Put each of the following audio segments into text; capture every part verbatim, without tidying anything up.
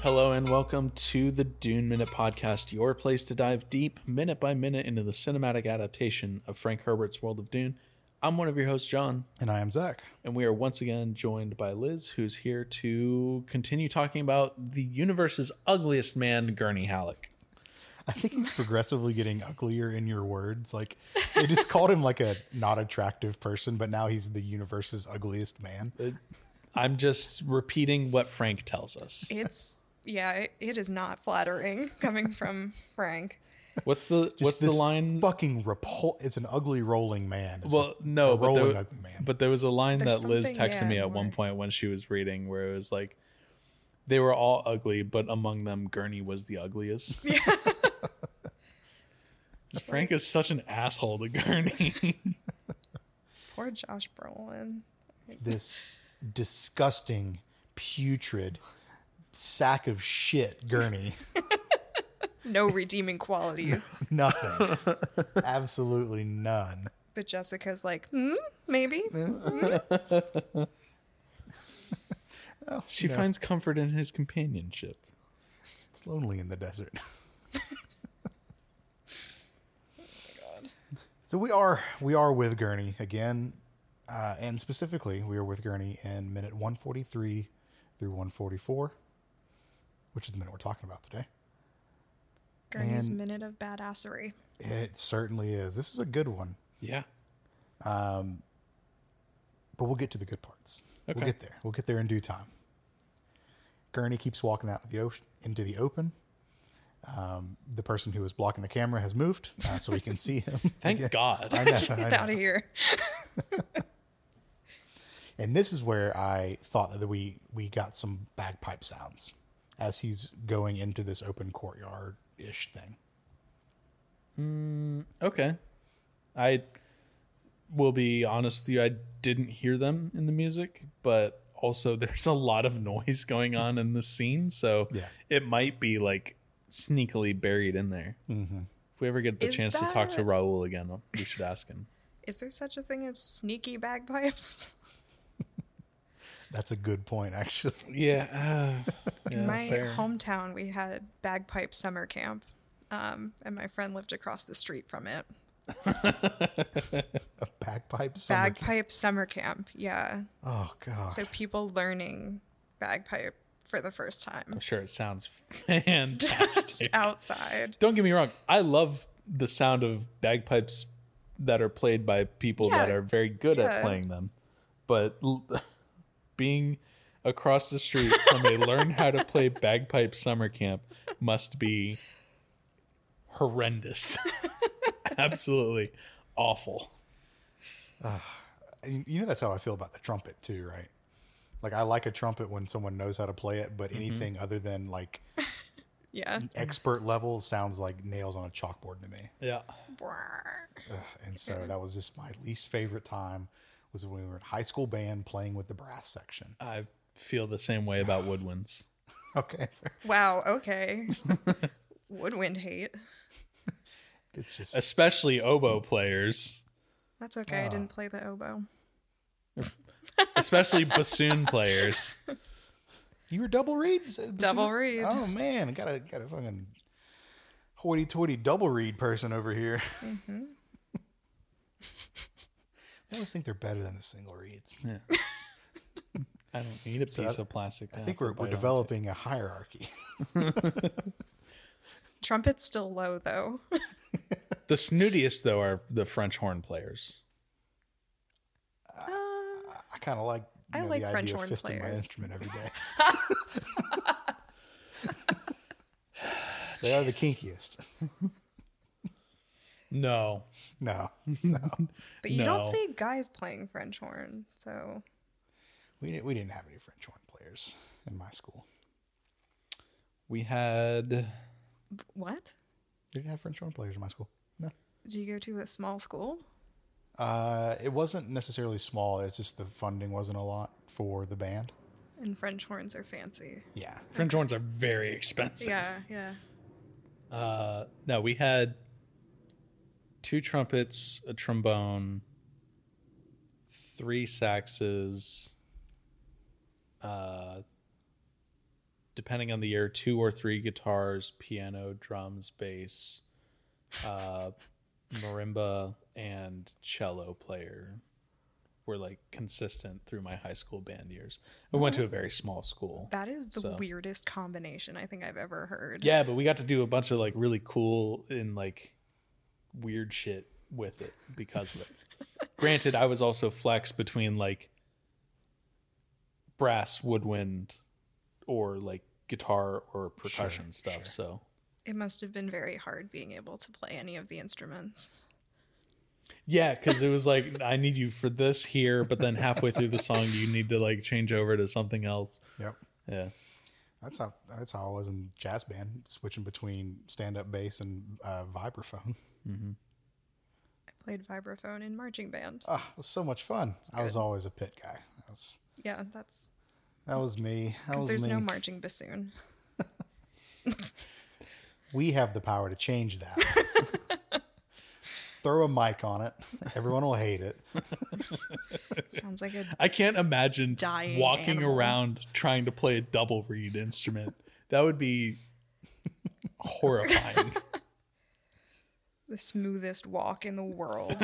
Hello and welcome to the Dune Minute Podcast, your place to dive deep, minute by minute, into the cinematic adaptation of Frank Herbert's World of Dune. I'm one of your hosts, John. And I am Zach. And we are once again joined by Liz, who's here to continue talking about the universe's ugliest man, Gurney Halleck. I think he's progressively getting uglier in your words. Like, they just called him like a not attractive person, but now he's the universe's ugliest man. I'm just repeating what Frank tells us. It's, yeah, it, it is not flattering coming from Frank. What's the Just what's the this line? Fucking repul- It's an ugly rolling man. It's Well, what- no, a but rolling there, ugly man. but there was a line There's that Liz something, texted yeah, me at more- one point when she was reading, where it was like, they were all ugly, but among them, Gurney was the ugliest. Yeah. Frank is such an asshole to Gurney. Poor Josh Brolin. This disgusting, putrid sack of shit, Gurney. No redeeming qualities. Nothing. Absolutely none. But Jessica's like, hmm, maybe. Oh, She no. finds comfort in his companionship. It's lonely in the desert. So we are we are with Gurney again, uh, and specifically we are with Gurney in minute one forty-three through one forty-four, which is the minute we're talking about today. Gurney's And- minute of badassery. It certainly is. This is a good one, Yeah. but we'll get to the good parts. Okay. We'll get there. We'll get there in due time. Gurney keeps walking out into the, ocean, into the open. Um, the person who was blocking the camera has moved, uh, so we can see him. Thank again. God. I know, I Get know. out of here. And this is where I thought that we, we got some bagpipe sounds as he's going into this open courtyard-ish thing. Okay. I will be honest with you, I didn't hear them in the music, but also there's a lot of noise going on in the scene, so Yeah. it might be like sneakily buried in there. Mm-hmm. If we ever get the Is chance to talk to that- Raul again, we should ask him. Is there such a thing as sneaky bagpipes? That's a good point, actually. Yeah. Uh, In yeah, my fair. hometown, we had bagpipe summer camp, um, and my friend lived across the street from it. A bagpipe summer camp. Bagpipe summer camp, yeah. Oh, God. So people learning bagpipe for the first time. I'm sure it sounds Just fantastic. outside. Don't get me wrong. I love the sound of bagpipes that are played by people Yeah. that are very good at Yeah. playing them. But l- being across the street from a learn how to play bagpipe summer camp must be horrendous. Absolutely awful. And you know that's how I feel about the trumpet, too, right? Like, I like a trumpet when someone knows how to play it, but anything other than, like, Yeah. expert level sounds like nails on a chalkboard to me. Yeah. Ugh, and so that was just my least favorite time was when we were in high school band playing with the brass section. I feel the same way about woodwinds. Okay. Wow, okay. Woodwind hate. It's just, Especially oboe players. That's okay. I didn't play the oboe. Especially bassoon players. you were double reed? Double reed. Oh, man. I got a, got a fucking hoity-toity double reed person over here. Mm-hmm. I always think they're better than the single reeds. Yeah. I don't need a piece So I- of plastic. to I have think to we're, bite we're onto. developing a hierarchy. Trumpet's still low, though. The snootiest, though, are the French horn players. Uh, I kind of like, you I know, like the French idea horn of fisting my players. instrument every day. They are the kinkiest. No. No, but you No. don't see guys playing French horn, so we didn't. We didn't have any French horn players in my school. We had... what? We didn't have French horn players in my school. No. Did you go to a small school? Uh, it wasn't necessarily small. It's just the funding wasn't a lot for the band. And French horns are fancy. Yeah. French horns are very expensive. Yeah, yeah. Uh, no, we had two trumpets, a trombone, three saxes, uh, depending on the year, two or three guitars, piano, drums, bass, uh, marimba, and cello player were like consistent through my high school band years. I went to a very small school. That is the so. weirdest combination I think I've ever heard. Yeah, but we got to do a bunch of like really cool and like weird shit with it because of it. Granted, I was also flexed between like brass, woodwind, or like guitar or percussion Sure, stuff. sure. So It must have been very hard being able to play any of the instruments. yeah, because it was like I need you for this here, but then halfway through the song you need to like change over to something else. Yep. Yeah. That's how that's how I was in jazz band, switching between stand up bass and uh, vibraphone. I played vibraphone in marching band. Ah, it was so much fun. I was always a pit guy. That was Yeah, that's that was me. That because was there's me. no marching bassoon. We have the power to change that. Throw a mic on it. Everyone will hate it. Sounds like a I can't imagine Dying walking animal. around trying to play a double reed instrument. That would be horrifying. the smoothest walk in the world.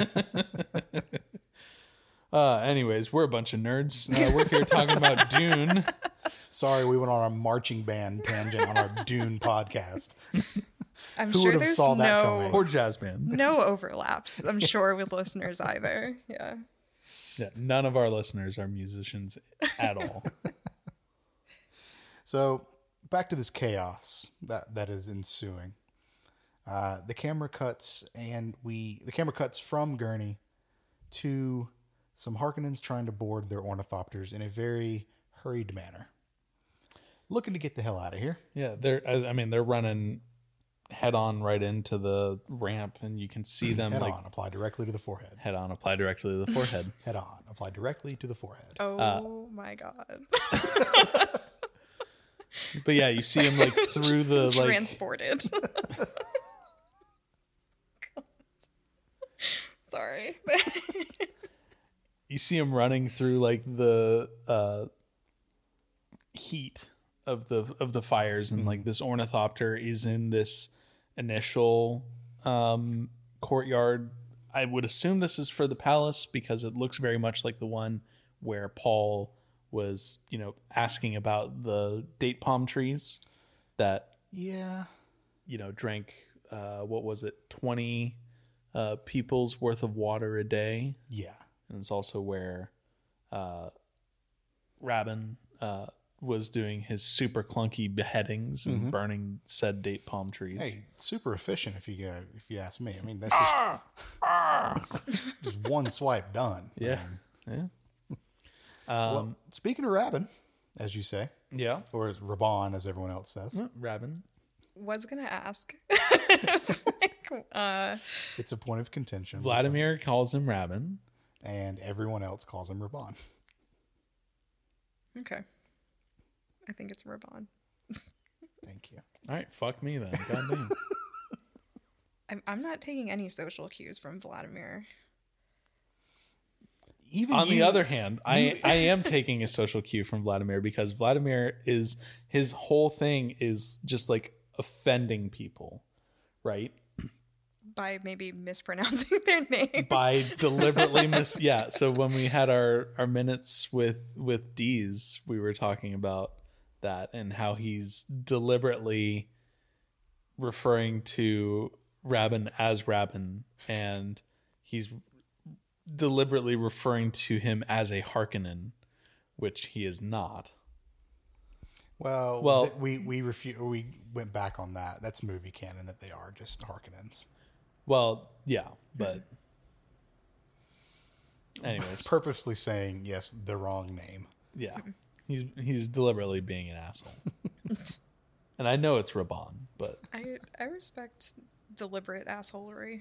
Uh, anyways, we're a bunch of nerds. Uh, we're here talking about Dune. Sorry, we went on a marching band tangent on our Dune podcast. I'm Who sure would've there's saw that no coming? Or jazz band. no overlaps. I'm sure with listeners either. Yeah. Yeah, none of our listeners are musicians at all. So back to this chaos that that is ensuing. Uh, the camera cuts, and we the camera cuts from Gurney to some Harkonnens trying to board their ornithopters in a very hurried manner, looking to get the hell out of here. Yeah, they're. I I mean, they're running head on right into the ramp, and you can see them Head like on, apply directly to the forehead. head on, apply directly to the forehead. Head on, apply directly to the forehead. Oh my god. But yeah, you see them like through the like. Transported. Sorry. You see them running through like the uh, heat of the of the fires, and like this ornithopter is in this initial um, courtyard. I would assume this is for the palace because it looks very much like the one where Paul was, you know, asking about the date palm trees that, Yeah. you know, drank uh, what was it, twenty uh, people's worth of water a day. Yeah. And it's also where uh, Rabin uh, was doing his super clunky beheadings and burning said date palm trees. Hey, super efficient if you go, if you ask me. I mean, that's just, just one swipe done. Yeah. Yeah. Well, speaking of Rabin, as you say, Yeah. or as Raban, as everyone else says, Rabin. Was gonna ask. It's like, uh, it's a point of contention. Vladimir calls him Rabin. And everyone else calls him Raban. okay. I think it's Raban. Thank you. All right. Fuck me then. God damn. I'm I'm not taking any social cues from Vladimir. Even On the you- other hand, I, I am taking a social cue from Vladimir because Vladimir is his whole thing is just like offending people, right? By maybe mispronouncing their name. By deliberately mis yeah. So when we had our, our minutes with with D's, we were talking about that and how he's deliberately referring to Rabin as Rabin, and he's deliberately referring to him as a Harkonnen, which he is not. Well, Well- th- we we refu- we went back on that. That's movie canon that they are just Harkonnens. Well, yeah, but anyways, Purposely saying yes, the wrong name. yeah, he's he's deliberately being an asshole, and I know it's Raban, but I I respect deliberate assholery.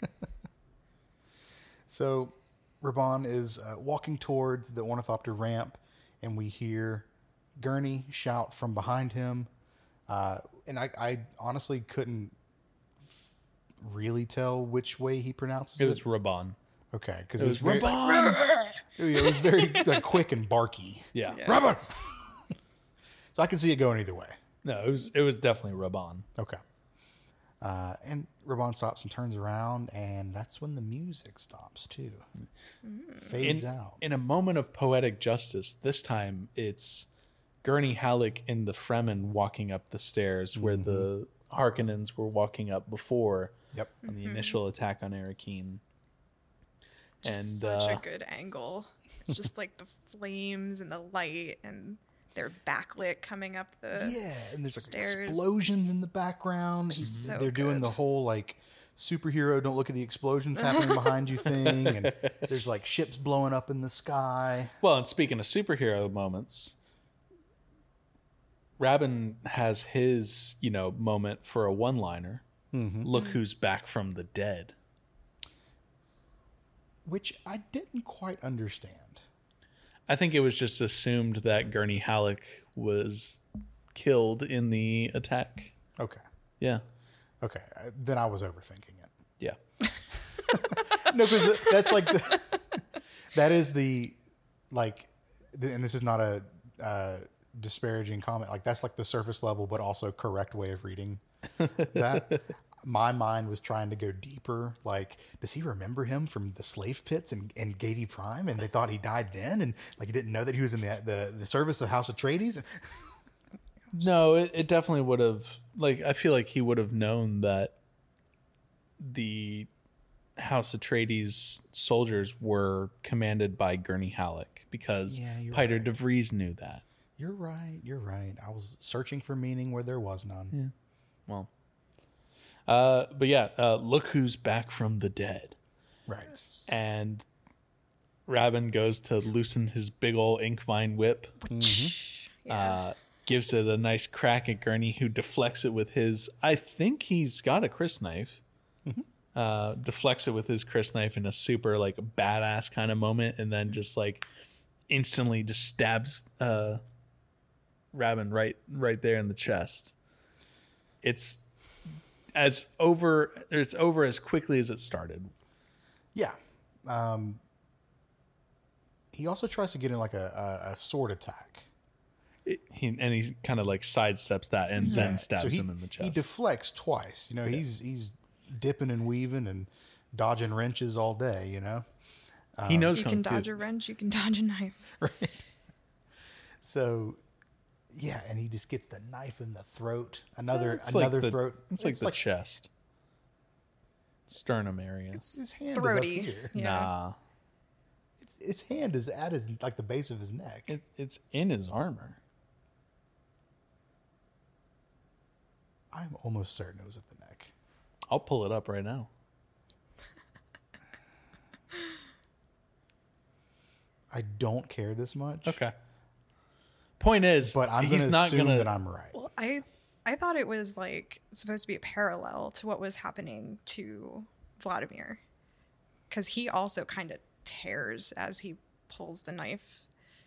So, Raban is uh, walking towards the ornithopter ramp, and we hear Gurney shout from behind him. Uh, and I, I honestly couldn't f- really tell which way he pronounces it it. was Raban. Okay, because It it, was was very, Raban. it was very like, quick and barky. Yeah. Yeah. Raban! So I can see it going either way. No, it was it was definitely Raban. Okay. Uh, and Raban stops and turns around, and that's when the music stops too. Fades in, out. In a moment of poetic justice, this time it's Gurney Halleck in the Fremen walking up the stairs where Mm-hmm. the Harkonnens were walking up before Yep. on the initial attack on Arakeen. Just And such uh, a good angle. It's just like the flames and the light and they're backlit coming up the Yeah, and there's like stairs. explosions in the background. He's, So they're doing good. the whole like superhero don't look at the explosions happening behind you thing, and there's like ships blowing up in the sky. well, and speaking of superhero moments, Rabin has his, you know, moment for a one-liner. Mm-hmm. Look who's back from the dead. Which I didn't quite understand. I think it was just assumed that Gurney Halleck was killed in the attack. Okay. Yeah. Okay. uh, Then I was overthinking it. Yeah. No, because that's like the, that is the like, the, and this is not a uh, disparaging comment. Like that's like the surface level, but also correct way of reading that. My mind was trying to go deeper. Like, does he remember him from the slave pits and, and Gady Prime? And they thought he died then, and like he didn't know that he was in the the, the service of House Atreides. No, it, it definitely would have, like, I feel like he would have known that the House Atreides soldiers were commanded by Gurney Halleck because Yeah, you're Peter right. de Vries knew that. You're right. You're right. I was searching for meaning where there was none. Well, uh, but yeah, uh, look who's back from the dead. Right. And Rabin goes to loosen his big ol' ink vine whip. Yeah. Uh, gives it a nice crack at Gurney, who deflects it with his. I think he's got a crysknife. Uh, deflects it with his crysknife in a super like badass kind of moment, and then just like instantly just stabs uh, Rabin right right there in the chest. It's as over. It's over as quickly as it started. Yeah. Um, he also tries to get in like a, a, a sword attack. It, he, and he kind of like sidesteps that and Yeah, then stabs so he, him in the chest. He deflects twice. You know, he's he's dipping and weaving and dodging wrenches all day. You know, he knows You kung can fu. dodge a wrench, you can dodge a knife. right? So, yeah, and he just gets the knife in the throat. Another It's like another the- throat. It's like the chest, sternum area. his hand Throaty. is up here. Yeah. Nah, It's, his hand is at his like the base of his neck. it, it's in his armor. I'm almost certain it was at the neck. I'll pull it up right now. I don't care this much. Okay. Point is, But I'm he's going to not assume gonna. that I'm right. Well, I I thought it was like supposed to be a parallel to what was happening to Vladimir, because he also kind of tears as he pulls the knife.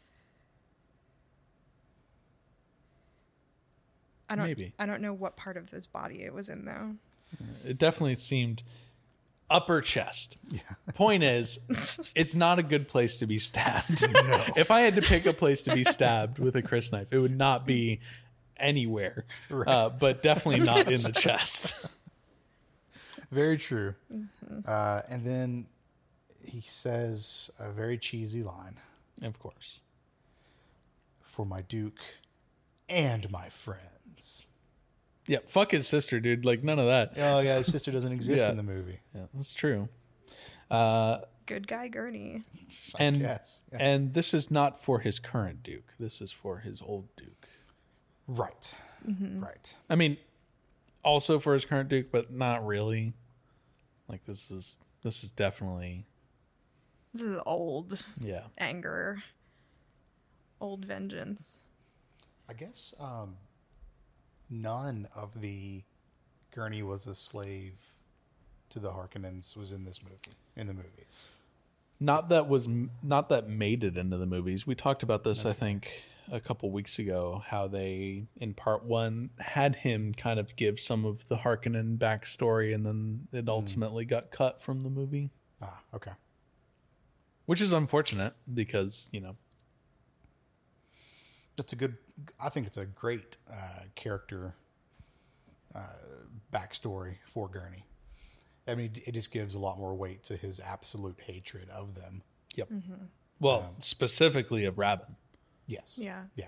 I don't. Maybe. I don't know what part of his body it was in though. It definitely seemed upper chest. Yeah. Point is, it's not a good place to be stabbed. If I had to pick a place to be stabbed with a crysknife, it would not be anywhere, uh, but definitely not in the chest. Very true. Uh, and then he says a very cheesy line Of course. for my Duke and my friends. Yeah, fuck his sister, dude. Like, none of that. Oh, yeah, his sister doesn't exist Yeah. in the movie. Yeah, that's true. Uh, Good guy Gurney. I and guess. Yeah. and this is not for his current Duke. This is for his old Duke. Right. Right. I mean, also for his current Duke, but not really. Like, this is this is definitely, This is old yeah. anger, old vengeance. I guess um, none of the Gurney was a slave to the Harkonnens was in this movie, in the movies. Not that was not that made it into the movies. We talked about this, I think, a couple weeks ago. How they, in part one, had him kind of give some of the Harkonnen backstory, and then it ultimately got cut from the movie, Ah, okay. which is unfortunate because you know, That's a good I think it's a great uh, character uh, backstory for Gurney. I mean, it just gives a lot more weight to his absolute hatred of them. Yep. Well, Um, specifically of Rabin. Yes. Yeah. Yeah.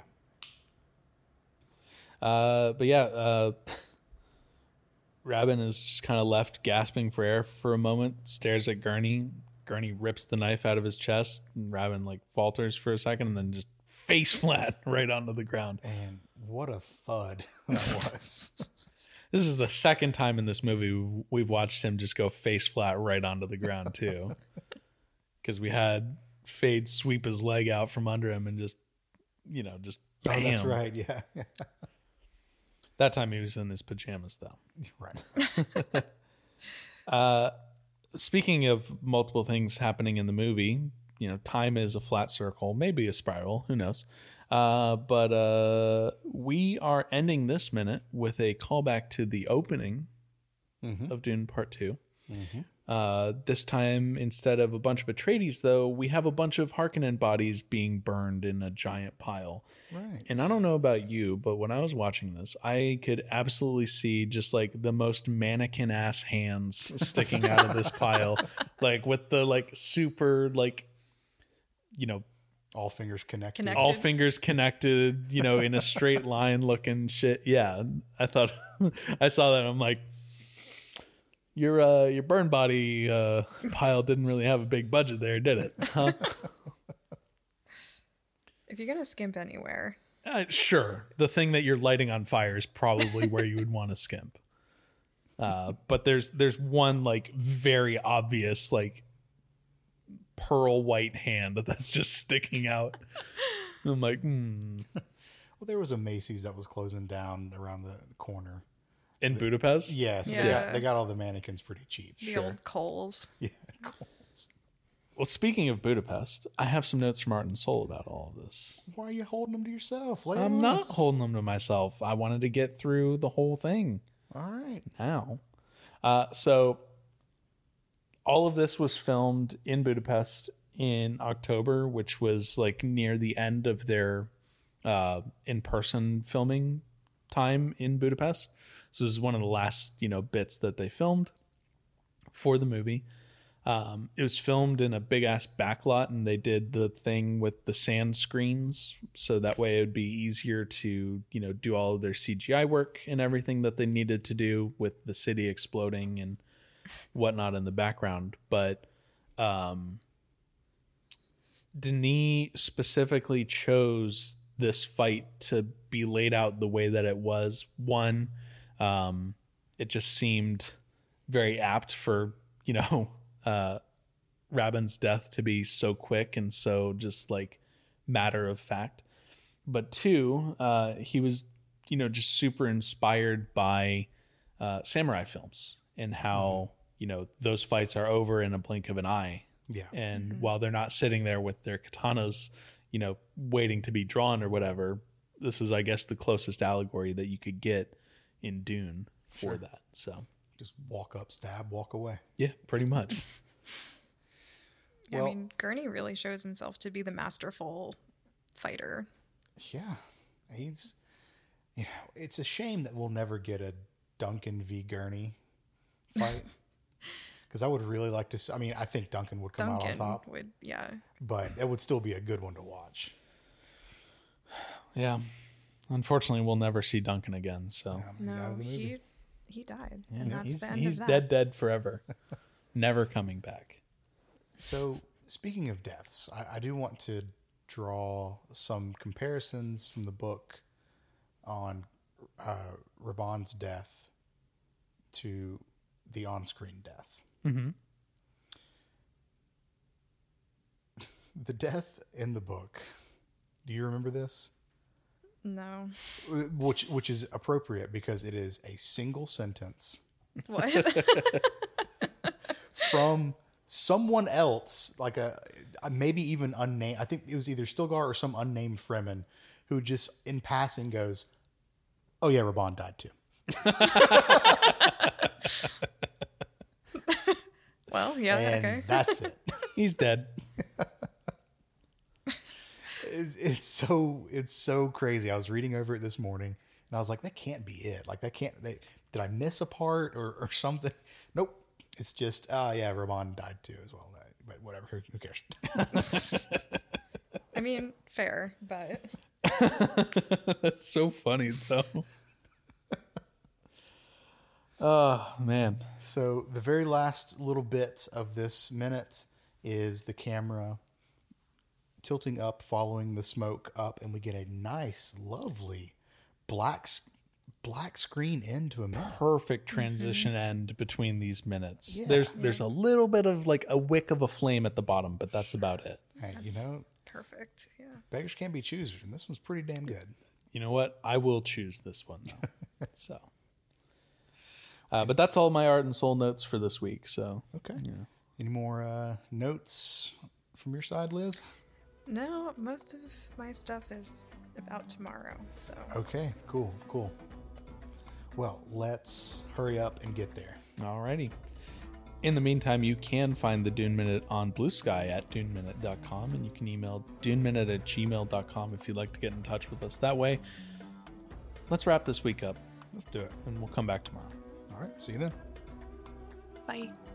Uh, but yeah, uh, Rabin is just kind of left gasping for air for a moment, stares at Gurney. Gurney rips the knife out of his chest, and Rabin like falters for a second and then just face flat right onto the ground. And what a thud that was. This is the second time in this movie we've watched him just go face flat right onto the ground too. Because we had Fade sweep his leg out from under him and just, you know, just bam. Oh, that's right. Yeah. That time he was in his pajamas though. Right. Uh, speaking of multiple things happening in the movie, you know, time is a flat circle, maybe a spiral, who knows? Uh, but uh, we are ending this minute with a callback to the opening Mhm. of Dune Part Two. Mhm. Uh, this time, instead of a bunch of Atreides, though, we have a bunch of Harkonnen bodies being burned in a giant pile. Right. And I don't know about you, but when I was watching this, I could absolutely see just like the most mannequin ass hands sticking out of this pile, like with the like super like, you know, All fingers connected. Connected. all fingers connected, you know, in a straight line looking shit. Yeah, I thought I saw that. And I'm like, your uh, your burn body uh, pile didn't really have a big budget there, did it? Huh? If you're gonna skimp anywhere, Uh, sure, the thing that you're lighting on fire is probably where you would want to skimp. Uh, but there's there's one like very obvious like pearl white hand that's just sticking out. And I'm like, hmm. Well, there was a Macy's that was closing down around the corner. In Budapest? Yes. They, Yeah. got, they got all the mannequins pretty cheap. the Sure. old coals. Yeah. Cool. Well, speaking of Budapest, I have some notes from Art and Soul about all of this. Why are you holding them to yourself? Lay I'm on not us. holding them to myself. I wanted to get through the whole thing All right. now. Uh, so, all of this was filmed in Budapest in October, which was like near the end of their uh, in-person filming time in Budapest. So this is one of the last, you know, bits that they filmed for the movie. Um, it was filmed in a big ass backlot, and they did the thing with the sand screens, so that way it would be easier to, you know, do all of their C G I work and everything that they needed to do with the city exploding and whatnot in the background. But um, Denis specifically chose this fight to be laid out the way that it was. One, um, it just seemed very apt for, you know, uh, Rabin's death to be so quick and so just like matter of fact. But two, uh, he was, you know, just super inspired by uh, samurai films and how, you know, those fights are over in a blink of an eye. Yeah. And while they're not sitting there with their katanas, you know, waiting to be drawn or whatever, this is, I guess, the closest allegory that you could get in Dune for Sure. that. So, Just walk up, stab, walk away. yeah, pretty much. Well- I mean, Gurney really shows himself to be the masterful fighter. Yeah. He's, you know, it's a shame that we'll never get a Duncan v. Gurney fight. Because I would really like to see, I mean, I think Duncan would come Duncan out on top, would, yeah. but it would still be a good one to watch. Yeah. Unfortunately, we'll never see Duncan again. So, Um, he's out No, of the movie. he he died, yeah, and that's he's, the end he's of that. dead, dead forever. Never coming back. So, speaking of deaths, I, I do want to draw some comparisons from the book on uh, Raban's death to the on-screen death. Mm-hmm. The death in the book. Do you remember this? No. Which which is appropriate because it is a single sentence What? from someone else, like a maybe even unnamed. I think it was either Stilgar or some unnamed Fremen who just in passing goes, "Oh yeah, Raban died too." Well, yeah, And okay. that's it. He's dead. it's, it's so it's so crazy. I was reading over it this morning, and I was like, that can't be it. Like that can't. They, did I miss a part or, or something? Nope. It's just, oh yeah, Ramon died too as well. But whatever. Who, who cares? I mean, fair, but that's so funny though. Oh man. So the very last little bits of this minute is the camera tilting up, following the smoke up, and we get a nice, lovely black black screen end to a minute. Perfect transition mm-hmm. end between these minutes. Yeah. There's yeah. there's a little bit of like a wick of a flame at the bottom, but that's about it. Hey, That's you know, perfect. Yeah. beggars can't be choosers, and this one's pretty damn good. You know what? I will choose this one though. so, uh, but that's all my art and soul notes for this week. So Okay. Yeah. Any more uh, notes from your side, Liz? No, most of my stuff is about tomorrow. So Okay. Cool. Cool. Well, let's hurry up and get there. Alrighty. In the meantime, you can find the Dune Minute on Blue Sky at dune minute dot com, and you can email duneminute at gmail dot com if you'd like to get in touch with us that way. Let's wrap this week up, Let's do it. and we'll come back tomorrow. All right. See you then. bye.